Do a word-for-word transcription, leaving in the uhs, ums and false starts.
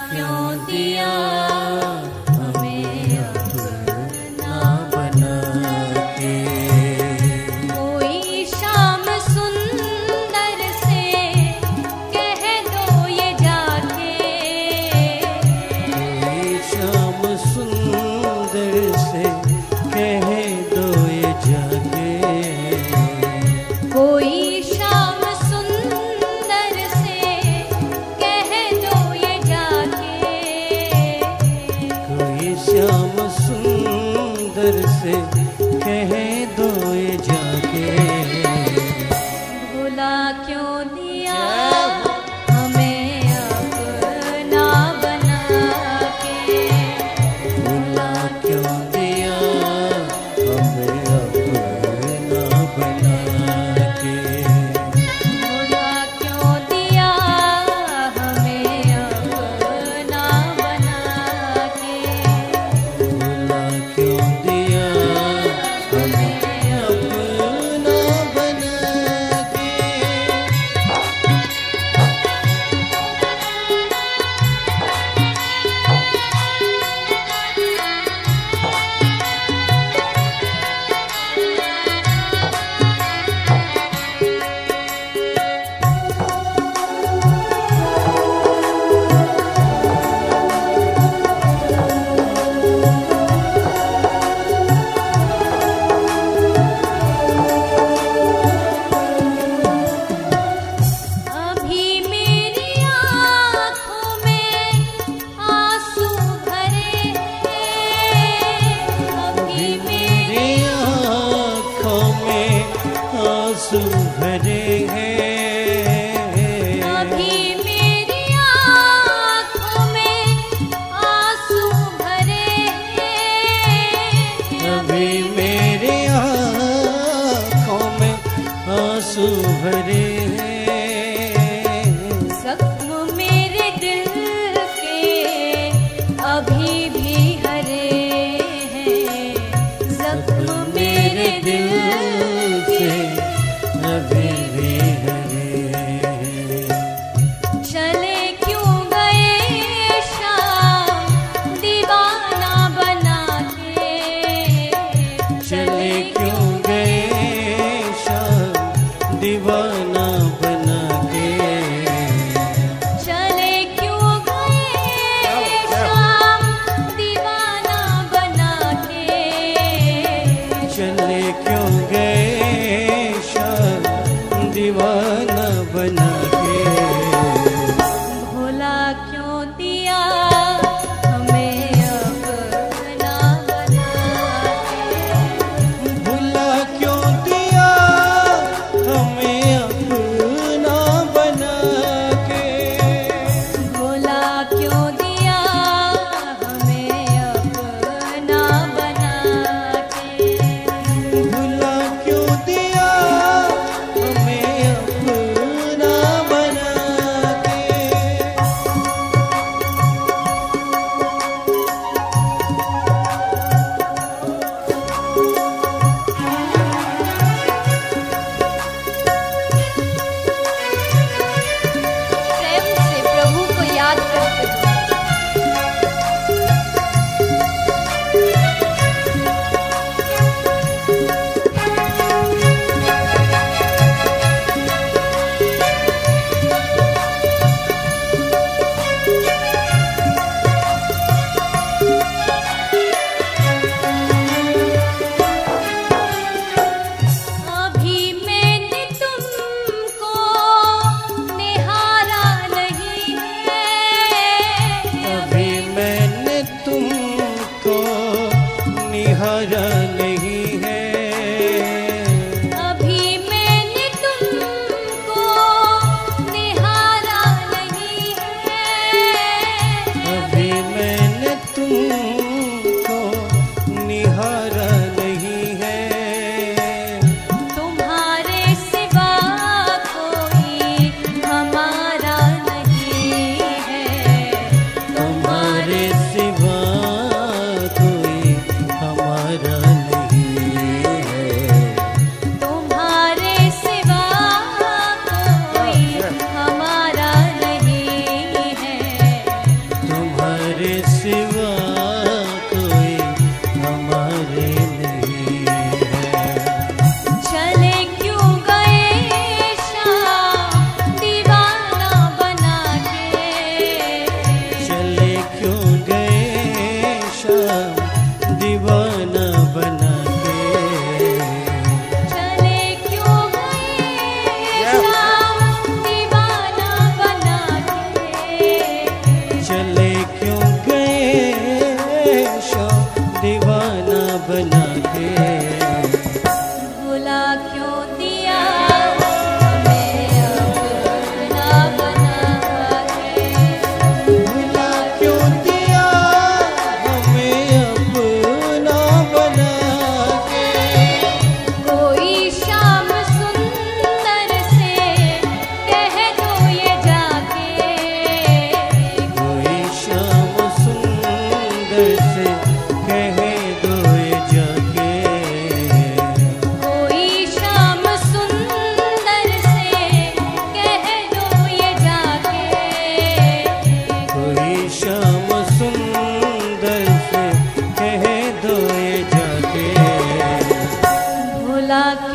क्यों दिया हमें अपना बना के। कोई शाम सुंदर से कह दो ये जाके। कोई शाम सुंदर से कह दो ये जाके। कोई शाम सुंदर से कह दो ये जाके। कोई शाम सुंदर से कह दो ये जाके। भुला क्यों दिया हमें अपना बना के। भुला क्यों दिया हमें अपना बना के। भुला क्यों दिया हमें अपना बना के। भुला क्यों दिया हमें अपना बना के। अभी मेरी आँखों में आंसू भरे हैं। अभी मेरी मेरी आँखों में आंसू भरे हैं। अभी मेरी आँखों में आंसू भरे हैं। अभी मेरी आँखों में आंसू भरे हैं। जख्म मेरे दिल के अभी भी हरे हैं। जख्म मेरे दिल से के अभी भी हरे हैं। चले क्यों गए शाम दीवाना बना के। चले क्यों गए शाम दीवाना बना के। चले क्यों गए शाम दीवाना बना के। चले क्यों गए शाम दीवाना बना के। भोला क्यों दिया हमें अपना बना के। भुला क्यों दिया हमें अपना बना के। भोला क्यों दिया हमें अपना बना के। भुला क्यों दिया हमें अपना बना के। प्रेम से प्रभु को याद करते हैं। अभी मैंने तुमको निहारा नहीं है। अभी मैंने तुमको निहारा नहीं है। अभी मैंने तुमको निहारा नहीं है। अभी मैंने तुमको निहारा नहीं है। तुम्हारे सिवा कोई हमारा नहीं है। तुम्हारे सिवा कोई हमारा भुला क्यों दिया हमें अपना बना के, भुला क्यों दिया हमें अपना बना के। कोई शाम सुंदर से कह दो ये जाके, कोई शाम सुंदर से कह दो ये जाके। कोई शाम सुंदर से कह दो ये जाके, कोई शाम सुंदर से कह दो ये जाके। भुला